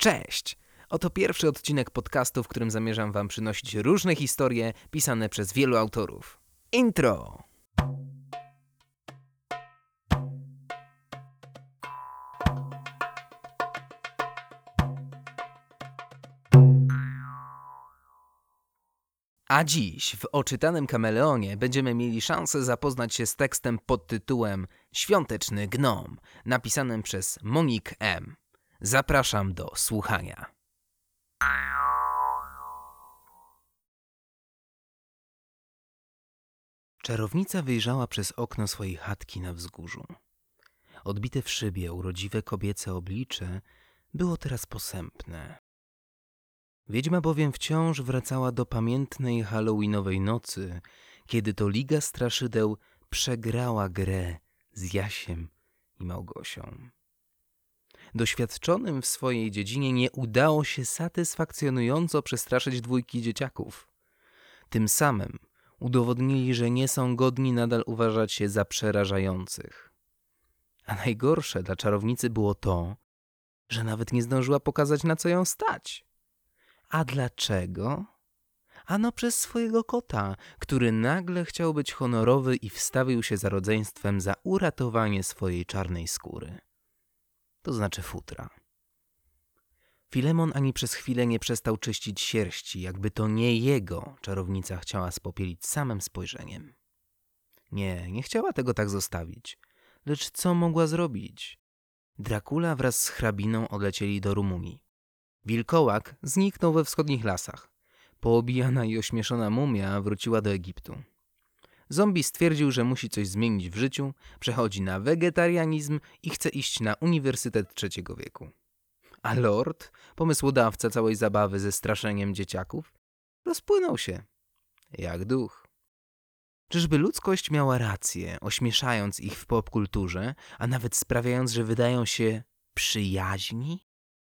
Cześć! Oto pierwszy odcinek podcastu, w którym zamierzam wam przynosić różne historie pisane przez wielu autorów. Intro! A dziś w Oczytanym Kameleonie będziemy mieli szansę zapoznać się z tekstem pod tytułem Świąteczny Gnom, napisanym przez Monique M. Zapraszam do słuchania. Czarownica wyjrzała przez okno swojej chatki na wzgórzu. Odbite w szybie urodziwe kobiece oblicze było teraz posępne. Wiedźma bowiem wciąż wracała do pamiętnej halloweenowej nocy, kiedy to Liga Straszydeł przegrała grę z Jasiem i Małgosią. Doświadczonym w swojej dziedzinie nie udało się satysfakcjonująco przestraszyć dwójki dzieciaków. Tym samym udowodnili, że nie są godni nadal uważać się za przerażających. A najgorsze dla czarownicy było to, że nawet nie zdążyła pokazać, na co ją stać. A dlaczego? Ano przez swojego kota, który nagle chciał być honorowy i wstawił się za rodzeństwem za uratowanie swojej czarnej skóry. To znaczy futra. Filemon ani przez chwilę nie przestał czyścić sierści, jakby to nie jego czarownica chciała spopielić samym spojrzeniem. Nie chciała tego tak zostawić. Lecz co mogła zrobić? Dracula wraz z hrabiną odlecieli do Rumunii. Wilkołak zniknął we wschodnich lasach. Poobijana i ośmieszona mumia wróciła do Egiptu. Zombie stwierdził, że musi coś zmienić w życiu, przechodzi na wegetarianizm i chce iść na Uniwersytet III wieku. A Lord, pomysłodawca całej zabawy ze straszeniem dzieciaków, rozpłynął się jak duch. Czyżby ludzkość miała rację, ośmieszając ich w popkulturze, a nawet sprawiając, że wydają się przyjaźni?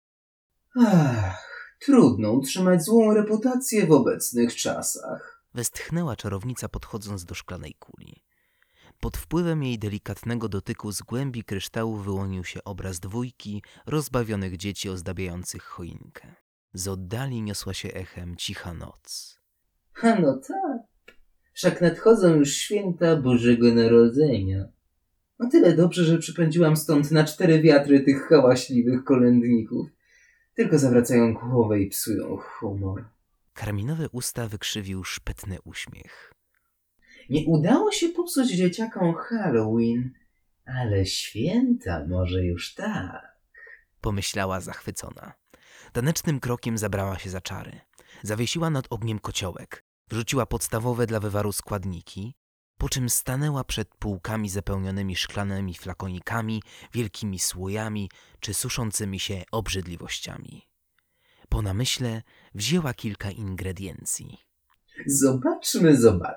Trudno utrzymać złą reputację w obecnych czasach. Westchnęła czarownica, podchodząc do szklanej kuli. Pod wpływem jej delikatnego dotyku z głębi kryształu wyłonił się obraz dwójki rozbawionych dzieci ozdabiających choinkę. Z oddali niosła się echem cicha noc. No tak, wszak nadchodzą już święta Bożego Narodzenia. O tyle dobrze, że przypędziłam stąd na 4 wiatry tych hałaśliwych kolędników. Tylko zawracają głowę i psują humor. Karminowe usta wykrzywił szpetny uśmiech. Nie udało się popsuć dzieciakom Halloween, ale święta może już tak. Pomyślała zachwycona. Tanecznym krokiem zabrała się za czary. Zawiesiła nad ogniem kociołek, wrzuciła podstawowe dla wywaru składniki, po czym stanęła przed półkami zapełnionymi szklanymi flakonikami, wielkimi słojami czy suszącymi się obrzydliwościami. Po namyśle wzięła kilka ingrediencji. Zobaczmy.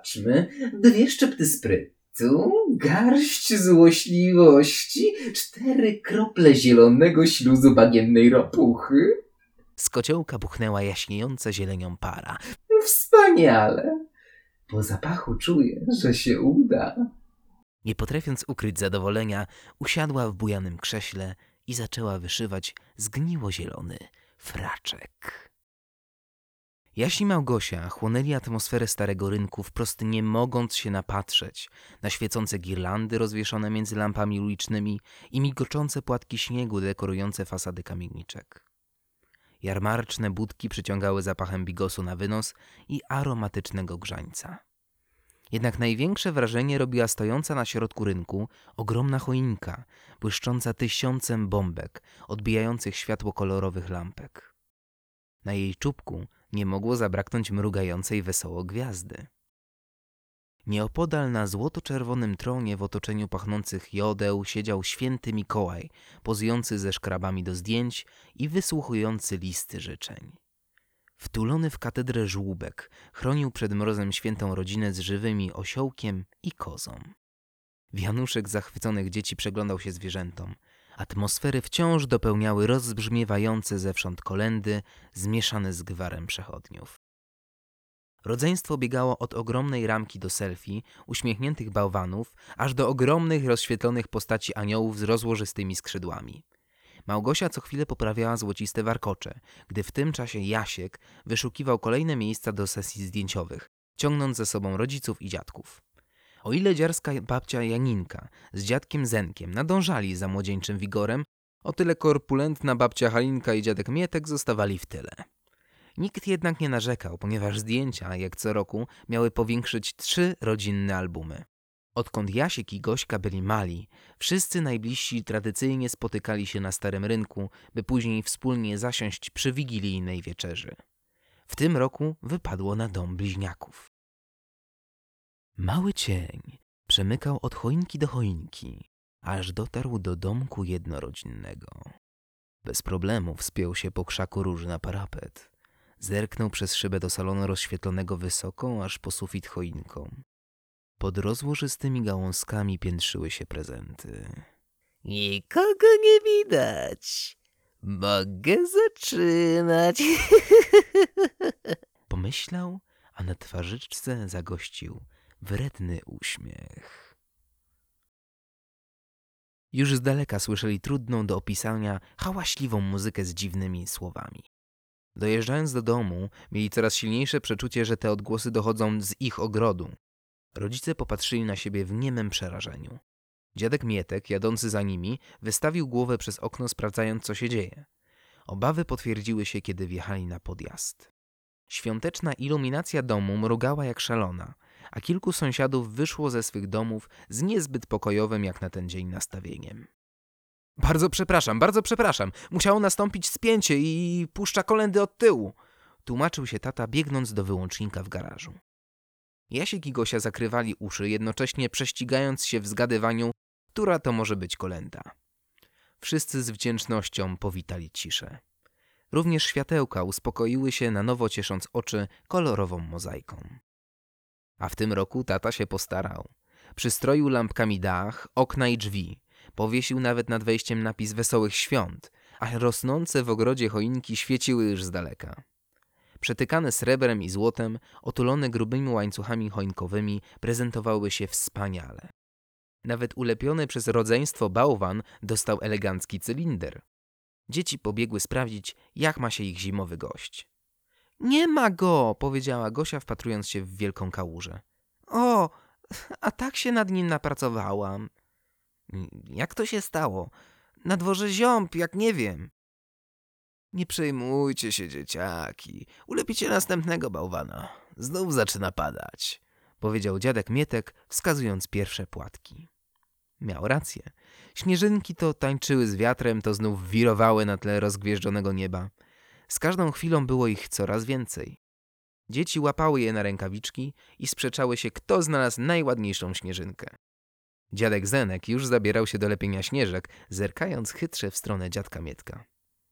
2 szczypty sprytu, garść złośliwości, 4 krople zielonego śluzu bagiennej ropuchy. Z kociołka buchnęła jaśniejąca zielenią para. Wspaniale! Po zapachu czuję, że się uda. Nie potrafiąc ukryć zadowolenia, usiadła w bujanym krześle i zaczęła wyszywać zgniło-zielony fraczek. Jaś i Małgosia chłonęli atmosferę Starego Rynku, wprost nie mogąc się napatrzeć na świecące girlandy rozwieszone między lampami ulicznymi i migoczące płatki śniegu dekorujące fasady kamieniczek. Jarmarczne budki przyciągały zapachem bigosu na wynos i aromatycznego grzańca. Jednak największe wrażenie robiła stojąca na środku rynku ogromna choinka, błyszcząca 1000 bombek, odbijających światło kolorowych lampek. Na jej czubku nie mogło zabraknąć mrugającej wesoło gwiazdy. Nieopodal na złoto-czerwonym tronie w otoczeniu pachnących jodeł siedział święty Mikołaj, pozujący ze szkrabami do zdjęć i wysłuchujący listy życzeń. Wtulony w katedrę żłóbek chronił przed mrozem świętą rodzinę z żywymi osiołkiem i kozą. Wianuszek zachwyconych dzieci przeglądał się zwierzętom. Atmosfery wciąż dopełniały rozbrzmiewające zewsząd kolędy zmieszane z gwarem przechodniów. Rodzeństwo biegało od ogromnej ramki do selfie, uśmiechniętych bałwanów, aż do ogromnych, rozświetlonych postaci aniołów z rozłożystymi skrzydłami. Małgosia co chwilę poprawiała złociste warkocze, gdy w tym czasie Jasiek wyszukiwał kolejne miejsca do sesji zdjęciowych, ciągnąc ze sobą rodziców i dziadków. O ile dziarska babcia Janinka z dziadkiem Zenkiem nadążali za młodzieńczym wigorem, o tyle korpulentna babcia Halinka i dziadek Mietek zostawali w tyle. Nikt jednak nie narzekał, ponieważ zdjęcia, jak co roku, miały powiększyć 3 rodzinne albumy. Odkąd Jasiek i Gośka byli mali, wszyscy najbliżsi tradycyjnie spotykali się na Starym Rynku, by później wspólnie zasiąść przy wigilijnej wieczerzy. W tym roku wypadło na dom bliźniaków. Mały cień przemykał od choinki do choinki, aż dotarł do domku jednorodzinnego. Bez problemu wspiął się po krzaku róży na parapet. Zerknął przez szybę do salonu rozświetlonego wysoko, aż po sufit choinką. Pod rozłożystymi gałązkami piętrzyły się prezenty. Nikogo nie widać. Mogę zaczynać. Pomyślał, a na twarzyczce zagościł wredny uśmiech. Już z daleka słyszeli trudną do opisania hałaśliwą muzykę z dziwnymi słowami. Dojeżdżając do domu, mieli coraz silniejsze przeczucie, że te odgłosy dochodzą z ich ogrodu. Rodzice popatrzyli na siebie w niemym przerażeniu. Dziadek Mietek, jadący za nimi, wystawił głowę przez okno, sprawdzając, co się dzieje. Obawy potwierdziły się, kiedy wjechali na podjazd. Świąteczna iluminacja domu mrugała jak szalona, a kilku sąsiadów wyszło ze swych domów z niezbyt pokojowym jak na ten dzień nastawieniem. Bardzo przepraszam, musiało nastąpić spięcie i puszcza kolędy od tyłu, tłumaczył się tata, biegnąc do wyłącznika w garażu. Jasiek i Gosia zakrywali uszy, jednocześnie prześcigając się w zgadywaniu, która to może być kolęda. Wszyscy z wdzięcznością powitali ciszę. Również światełka uspokoiły się, na nowo ciesząc oczy kolorową mozaiką. A w tym roku tata się postarał. Przystroił lampkami dach, okna i drzwi. Powiesił nawet nad wejściem napis Wesołych Świąt, a rosnące w ogrodzie choinki świeciły już z daleka. Przetykane srebrem i złotem, otulone grubymi łańcuchami choinkowymi, prezentowały się wspaniale. Nawet ulepiony przez rodzeństwo bałwan dostał elegancki cylinder. Dzieci pobiegły sprawdzić, jak ma się ich zimowy gość. Nie ma go, powiedziała Gosia, wpatrując się w wielką kałużę. O, a tak się nad nim napracowałam. Jak to się stało? Na dworze ziąb, jak nie wiem. Nie przejmujcie się, dzieciaki. Ulepicie następnego bałwana. Znów zaczyna padać, powiedział dziadek Mietek, wskazując pierwsze płatki. Miał rację. Śnieżynki to tańczyły z wiatrem, to znów wirowały na tle rozgwieżdżonego nieba. Z każdą chwilą było ich coraz więcej. Dzieci łapały je na rękawiczki i sprzeczały się, kto znalazł najładniejszą śnieżynkę. Dziadek Zenek już zabierał się do lepienia śnieżek, zerkając chytrze w stronę dziadka Mietka.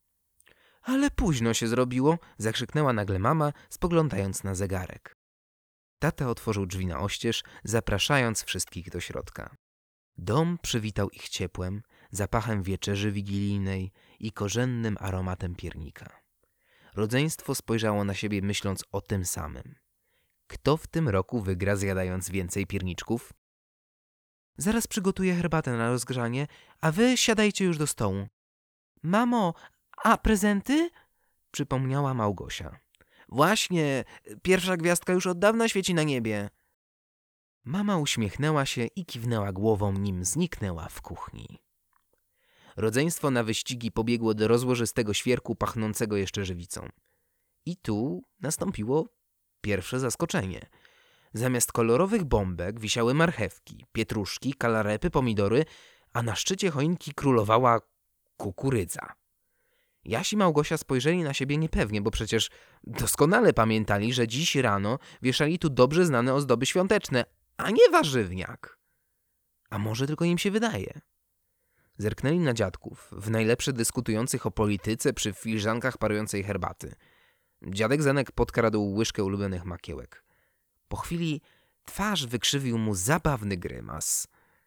Ale późno się zrobiło, zakrzyknęła nagle mama, spoglądając na zegarek. Tata otworzył drzwi na oścież, zapraszając wszystkich do środka. Dom przywitał ich ciepłem, zapachem wieczerzy wigilijnej i korzennym aromatem piernika. Rodzeństwo spojrzało na siebie, myśląc o tym samym. Kto w tym roku wygra, zjadając więcej pierniczków? Zaraz przygotuję herbatę na rozgrzanie, a wy siadajcie już do stołu. Mamo, a prezenty? Przypomniała Małgosia. Właśnie, pierwsza gwiazdka już od dawna świeci na niebie. Mama uśmiechnęła się i kiwnęła głową, nim zniknęła w kuchni. Rodzeństwo na wyścigi pobiegło do rozłożystego świerku pachnącego jeszcze żywicą. I tu nastąpiło pierwsze zaskoczenie. Zamiast kolorowych bombek wisiały marchewki, pietruszki, kalarepy, pomidory, a na szczycie choinki królowała kukurydza. Jaś i Małgosia spojrzeli na siebie niepewnie, bo przecież doskonale pamiętali, że dziś rano wieszali tu dobrze znane ozdoby świąteczne, a nie warzywniak. A może tylko im się wydaje? Zerknęli na dziadków, w najlepsze dyskutujących o polityce przy filiżankach parującej herbaty. Dziadek Zenek podkradł łyżkę ulubionych makiełek. Po chwili twarz wykrzywił mu zabawny grymas.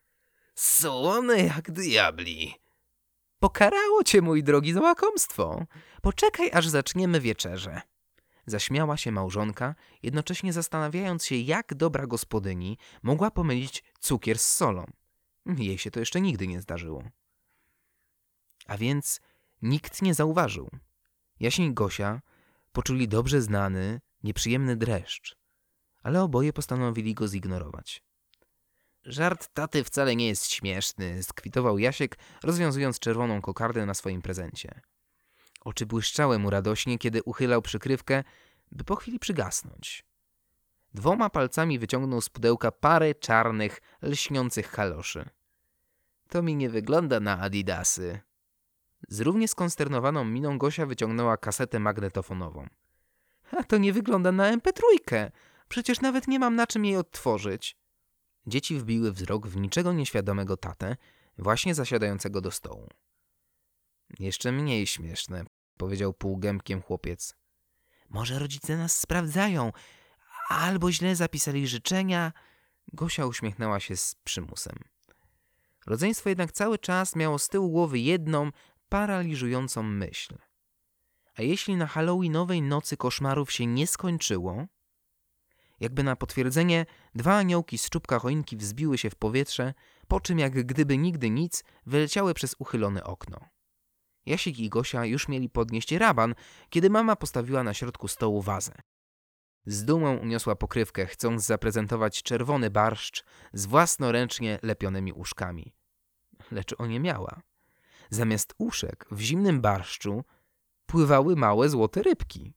Słone jak diabli. Pokarało cię, mój drogi, za łakomstwo. Poczekaj, aż zaczniemy wieczerzę. Zaśmiała się małżonka, jednocześnie zastanawiając się, jak dobra gospodyni mogła pomylić cukier z solą. Jej się to jeszcze nigdy nie zdarzyło. A więc Nikt nie zauważył. Jaś i Gosia poczuli dobrze znany, nieprzyjemny dreszcz, ale oboje postanowili go zignorować. Żart taty wcale nie jest śmieszny, skwitował Jasiek, rozwiązując czerwoną kokardę na swoim prezencie. Oczy błyszczały mu radośnie, kiedy uchylał przykrywkę, by po chwili przygasnąć. 2 palcami wyciągnął z pudełka parę czarnych, lśniących kaloszy. To mi nie wygląda na adidasy. Z równie skonsternowaną miną Gosia wyciągnęła kasetę magnetofonową. A to nie wygląda na MP3. Przecież nawet nie mam na czym jej odtworzyć. Dzieci wbiły wzrok w niczego nieświadomego tatę, właśnie zasiadającego do stołu. Jeszcze mniej śmieszne, powiedział półgębkiem chłopiec. Może rodzice nas sprawdzają, albo źle zapisali życzenia. Gosia uśmiechnęła się z przymusem. Rodzeństwo jednak cały czas miało z tyłu głowy jedną, paraliżującą myśl. A jeśli na halloweenowej nocy koszmarów się nie skończyło? Jakby na potwierdzenie 2 aniołki z czubka choinki wzbiły się w powietrze, po czym jak gdyby nigdy nic wyleciały przez uchylone okno. Jasik i Gosia już mieli podnieść raban, kiedy mama postawiła na środku stołu wazę. Z dumą uniosła pokrywkę, chcąc zaprezentować czerwony barszcz z własnoręcznie lepionymi uszkami. Lecz o nie miała. Zamiast uszek w zimnym barszczu pływały małe złote rybki.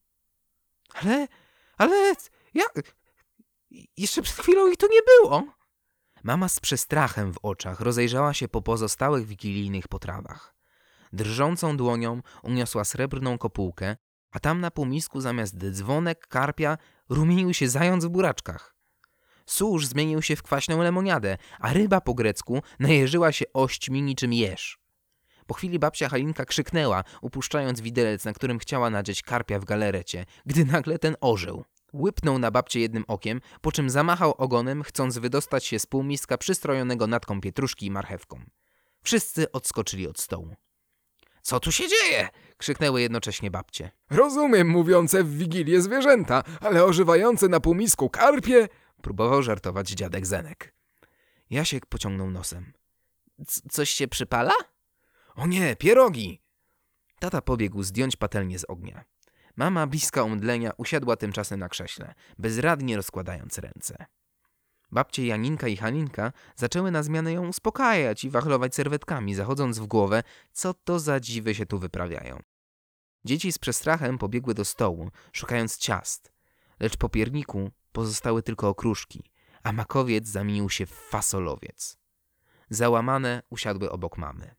Ale jeszcze przed chwilą ich tu nie było. Mama z przestrachem w oczach rozejrzała się po pozostałych wigilijnych potrawach. Drżącą dłonią uniosła srebrną kopułkę, a tam na półmisku zamiast dzwonek karpia rumienił się zając w buraczkach. Sóż zmienił się w kwaśną lemoniadę, a ryba po grecku najeżyła się ośćmi niczym jeż. Po chwili babcia Halinka krzyknęła, upuszczając widelec, na którym chciała nadzieć karpia w galerecie, gdy nagle ten ożył. Łypnął na babcię jednym okiem, po czym zamachał ogonem, chcąc wydostać się z półmiska przystrojonego natką pietruszki i marchewką. Wszyscy odskoczyli od stołu. Co tu się dzieje? Krzyknęły jednocześnie babcie. Rozumiem mówiące w Wigilię zwierzęta, ale ożywające na półmisku karpie? Próbował żartować dziadek Zenek. Jasiek pociągnął nosem. Coś się przypala? O nie, pierogi! Tata pobiegł zdjąć patelnię z ognia. Mama, bliska omdlenia, usiadła tymczasem na krześle, bezradnie rozkładając ręce. Babcie Janinka i Halinka zaczęły na zmianę ją uspokajać i wachlować serwetkami, zachodząc w głowę, co to za dziwy się tu wyprawiają. Dzieci z przestrachem pobiegły do stołu, szukając ciast, lecz po pierniku pozostały tylko okruszki, a makowiec zamienił się w fasolowiec. Załamane usiadły obok mamy.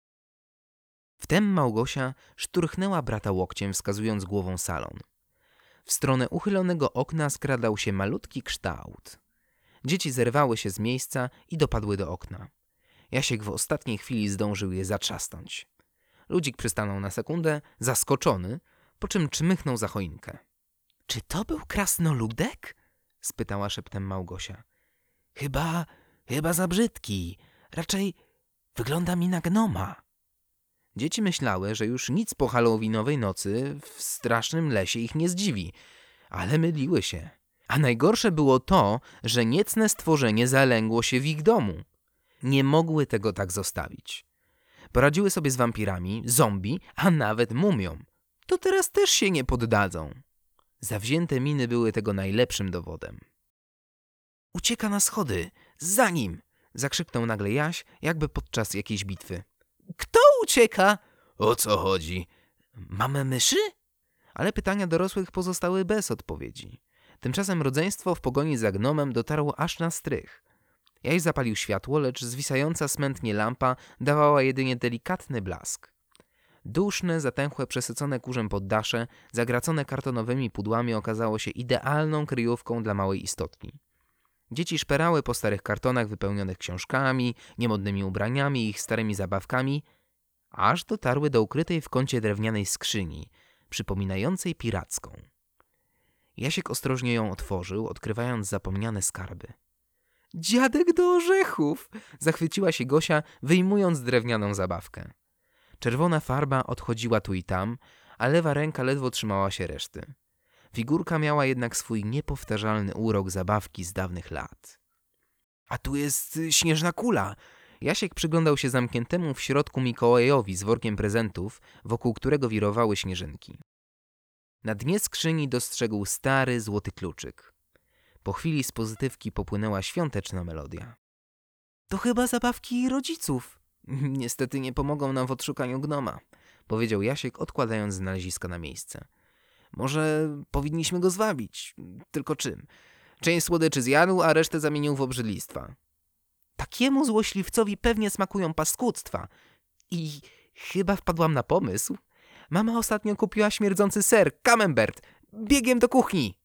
Wtem Małgosia szturchnęła brata łokciem, wskazując głową salon. W stronę uchylonego okna skradał się malutki kształt. Dzieci zerwały się z miejsca i dopadły do okna. Jasiek w ostatniej chwili zdążył je zatrzasnąć. Ludzik przystanął na sekundę, zaskoczony, po czym czmychnął za choinkę. — Czy to był krasnoludek? — spytała szeptem Małgosia. — Chyba za brzydki. Raczej wygląda mi na gnoma. Dzieci myślały, że już nic po halloweenowej nocy w strasznym lesie ich nie zdziwi, ale myliły się. A najgorsze było to, że niecne stworzenie zalęgło się w ich domu. Nie mogły tego tak zostawić. Poradziły sobie z wampirami, zombie, a nawet mumią. To teraz też się nie poddadzą. Zawzięte miny były tego najlepszym dowodem. — Ucieka na schody! Za nim! — zakrzyknął nagle Jaś, jakby podczas jakiejś bitwy. — Kto ucieka? — O co chodzi? — Mamy myszy? Ale pytania dorosłych pozostały bez odpowiedzi. Tymczasem rodzeństwo w pogoni za gnomem dotarło aż na strych. Jaś zapalił światło, lecz zwisająca smętnie lampa dawała jedynie delikatny blask. Duszne, zatęchłe, przesycone kurzem poddasze, zagracone kartonowymi pudłami okazało się idealną kryjówką dla małej istotki. Dzieci szperały po starych kartonach wypełnionych książkami, niemodnymi ubraniami i ich starymi zabawkami, aż dotarły do ukrytej w kącie drewnianej skrzyni, przypominającej piracką. Jasiek ostrożnie ją otworzył, odkrywając zapomniane skarby. — Dziadek do orzechów! — zachwyciła się Gosia, wyjmując drewnianą zabawkę. Czerwona farba odchodziła tu i tam, a lewa ręka ledwo trzymała się reszty. Figurka miała jednak swój niepowtarzalny urok zabawki z dawnych lat. — A tu jest śnieżna kula! Jasiek przyglądał się zamkniętemu w środku Mikołajowi z workiem prezentów, wokół którego wirowały śnieżynki. Na dnie skrzyni dostrzegł stary, złoty kluczyk. Po chwili z pozytywki popłynęła świąteczna melodia. To chyba zabawki rodziców. Niestety nie pomogą nam w odszukaniu gnoma, powiedział Jasiek, odkładając znaleziska na miejsce. Może powinniśmy go zwabić. Tylko czym? Część słodyczy zjadł, a resztę zamienił w obrzydlistwa. Takiemu złośliwcowi pewnie smakują paskudztwa. I chyba wpadłam na pomysł. Mama ostatnio kupiła śmierdzący ser, camembert. Biegiem do kuchni.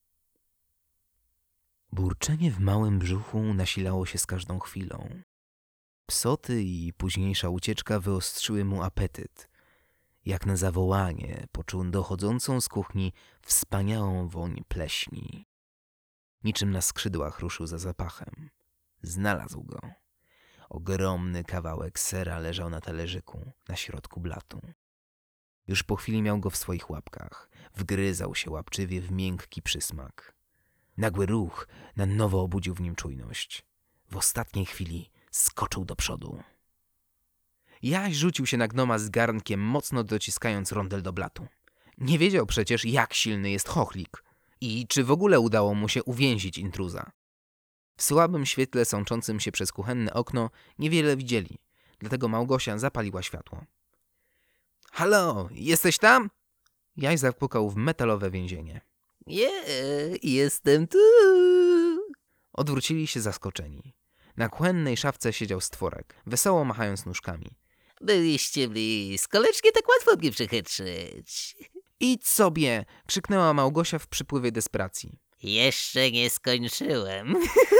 Burczenie w małym brzuchu nasilało się z każdą chwilą. Psoty i późniejsza ucieczka wyostrzyły mu apetyt. Jak na zawołanie poczuł dochodzącą z kuchni wspaniałą woń pleśni. Niczym na skrzydłach ruszył za zapachem. Znalazł go. Ogromny kawałek sera leżał na talerzyku, na środku blatu. Już po chwili miał go w swoich łapkach. Wgryzał się łapczywie w miękki przysmak. Nagły ruch na nowo obudził w nim czujność. W ostatniej chwili skoczył do przodu. Jaś rzucił się na gnoma z garnkiem, mocno dociskając rondel do blatu. Nie wiedział przecież, jak silny jest chochlik i czy w ogóle udało mu się uwięzić intruza. W słabym świetle sączącym się przez kuchenne okno niewiele widzieli, dlatego Małgosia zapaliła światło. Halo, jesteś tam? Jaś zapukał w metalowe więzienie. Jestem tu. Odwrócili się zaskoczeni. Na kuchennej szafce siedział stworek, wesoło machając nóżkami. Byliście blisko, lecz nie tak łatwo mnie przechytrzyć. Idź sobie! Krzyknęła Małgosia w przypływie desperacji. Jeszcze nie skończyłem.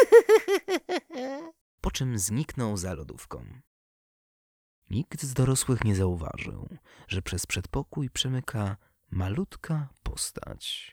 Po czym zniknął za lodówką. Nikt z dorosłych nie zauważył, że przez przedpokój przemyka malutka postać.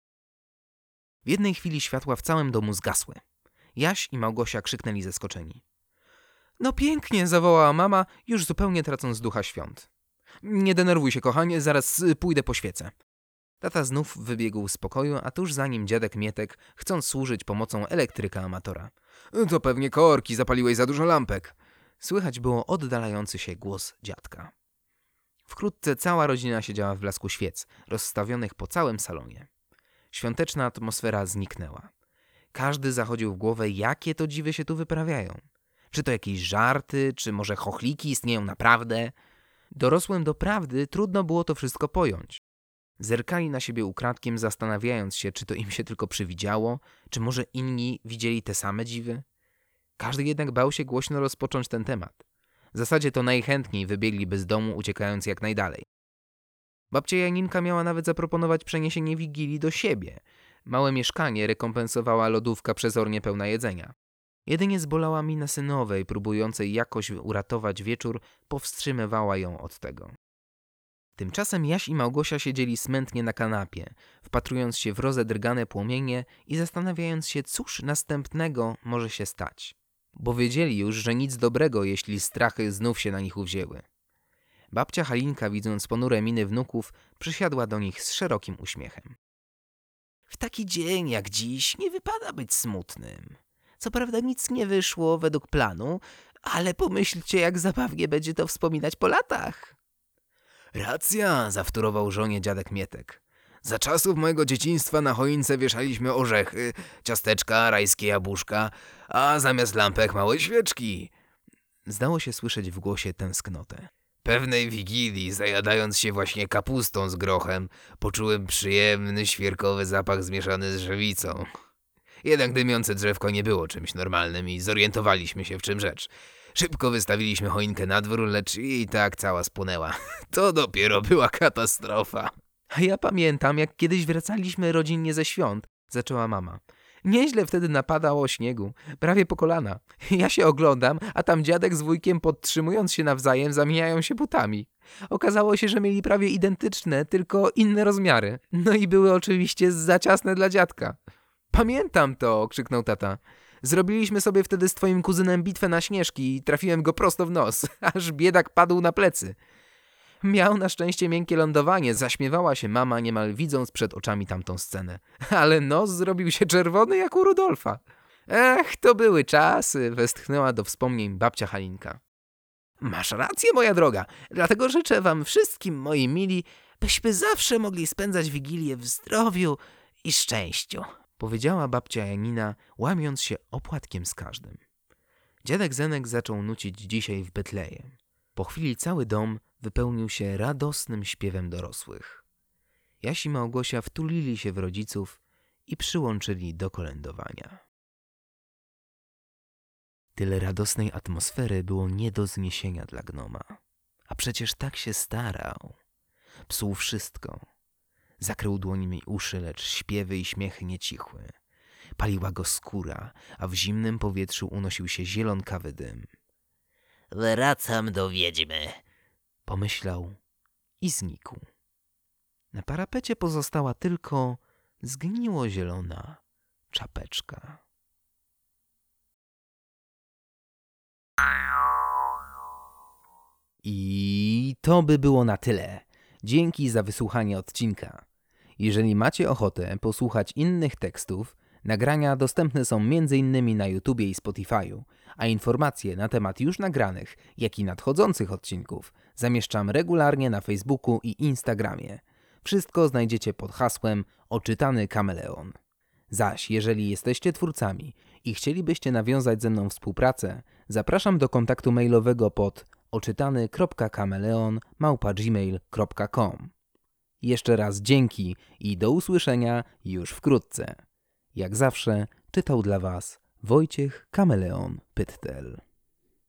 W jednej chwili światła w całym domu zgasły. Jaś i Małgosia krzyknęli zaskoczeni. No pięknie, zawołała mama, już zupełnie tracąc ducha świąt. Nie denerwuj się, kochanie, zaraz pójdę po świecę. Tata znów wybiegł z pokoju, a tuż za nim dziadek Mietek, chcąc służyć pomocą elektryka amatora. To pewnie korki, zapaliłeś za dużo lampek. Słychać było oddalający się głos dziadka. Wkrótce cała rodzina siedziała w blasku świec, rozstawionych po całym salonie. Świąteczna atmosfera zniknęła. Każdy zachodził w głowę, jakie to dziwy się tu wyprawiają. Czy to jakieś żarty, czy może chochliki istnieją naprawdę? Dorosłym doprawdy trudno było to wszystko pojąć. Zerkali na siebie ukradkiem, zastanawiając się, czy to im się tylko przywidziało, czy może inni widzieli te same dziwy. Każdy jednak bał się głośno rozpocząć ten temat. W zasadzie to najchętniej wybiegliby z domu, uciekając jak najdalej. Babcia Janinka miała nawet zaproponować przeniesienie Wigilii do siebie. Małe mieszkanie rekompensowała lodówka przezornie pełna jedzenia. Jedynie zbolała mina synowej, próbującej jakoś uratować wieczór, powstrzymywała ją od tego. Tymczasem Jaś i Małgosia siedzieli smętnie na kanapie, wpatrując się w rozedrgane płomienie i zastanawiając się, cóż następnego może się stać. Bo wiedzieli już, że nic dobrego, jeśli strachy znów się na nich uwzięły. Babcia Halinka, widząc ponure miny wnuków, przysiadła do nich z szerokim uśmiechem. W taki dzień jak dziś nie wypada być smutnym. Co prawda nic nie wyszło według planu, ale pomyślcie, jak zabawnie będzie to wspominać po latach. Racja, zawtórował żonie dziadek Mietek. Za czasów mojego dzieciństwa na choince wieszaliśmy orzechy, ciasteczka, rajskie jabłuszka, a zamiast lampek małe świeczki. Zdało się słyszeć w głosie tęsknotę. Pewnej wigilii, zajadając się właśnie kapustą z grochem, poczułem przyjemny, świerkowy zapach zmieszany z żywicą. Jednak dymiące drzewko nie było czymś normalnym i zorientowaliśmy się, w czym rzecz. Szybko wystawiliśmy choinkę na dwór, lecz i tak cała spłonęła. To dopiero była katastrofa. A ja pamiętam, jak kiedyś wracaliśmy rodzinnie ze świąt, zaczęła mama. Nieźle wtedy napadało śniegu, prawie po kolana. Ja się oglądam, a tam dziadek z wujkiem, podtrzymując się nawzajem, zamieniają się butami. Okazało się, że mieli prawie identyczne, tylko inne rozmiary. No i były oczywiście za ciasne dla dziadka. Pamiętam to, krzyknął tata. Zrobiliśmy sobie wtedy z twoim kuzynem bitwę na śnieżki i trafiłem go prosto w nos, aż biedak padł na plecy. Miał na szczęście miękkie lądowanie, zaśmiewała się mama, niemal widząc przed oczami tamtą scenę. Ale nos zrobił się czerwony jak u Rudolfa. Ech, to były czasy, westchnęła do wspomnień babcia Halinka. Masz rację, moja droga, dlatego życzę wam wszystkim, moi mili, byśmy zawsze mogli spędzać Wigilię w zdrowiu i szczęściu, powiedziała babcia Janina, łamiąc się opłatkiem z każdym. Dziadek Zenek zaczął nucić dzisiaj w Betlejem. Po chwili cały dom wypełnił się radosnym śpiewem dorosłych. Jaś i Małgosia wtulili się w rodziców i przyłączyli do kolędowania. Tyle radosnej atmosfery było nie do zniesienia dla gnoma. A przecież tak się starał. Psuł wszystko. Zakrył dłońmi uszy, lecz śpiewy i śmiechy nie cichły. Paliła go skóra, a w zimnym powietrzu unosił się zielonkawy dym. Wracam do wiedźmy. Pomyślał i znikł. Na parapecie pozostała tylko zgniło zielona czapeczka. I to by było na tyle. Dzięki za wysłuchanie odcinka. Jeżeli macie ochotę posłuchać innych tekstów, nagrania dostępne są m.in. na YouTubie i Spotify'u, a informacje na temat już nagranych, jak i nadchodzących odcinków zamieszczam regularnie na Facebooku i Instagramie. Wszystko znajdziecie pod hasłem Oczytany Kameleon. Zaś jeżeli jesteście twórcami i chcielibyście nawiązać ze mną współpracę, zapraszam do kontaktu mailowego pod oczytany.kameleon@gmail.com. Jeszcze raz dzięki i do usłyszenia już wkrótce. Jak zawsze czytał dla Was Wojciech Kameleon Pyttel.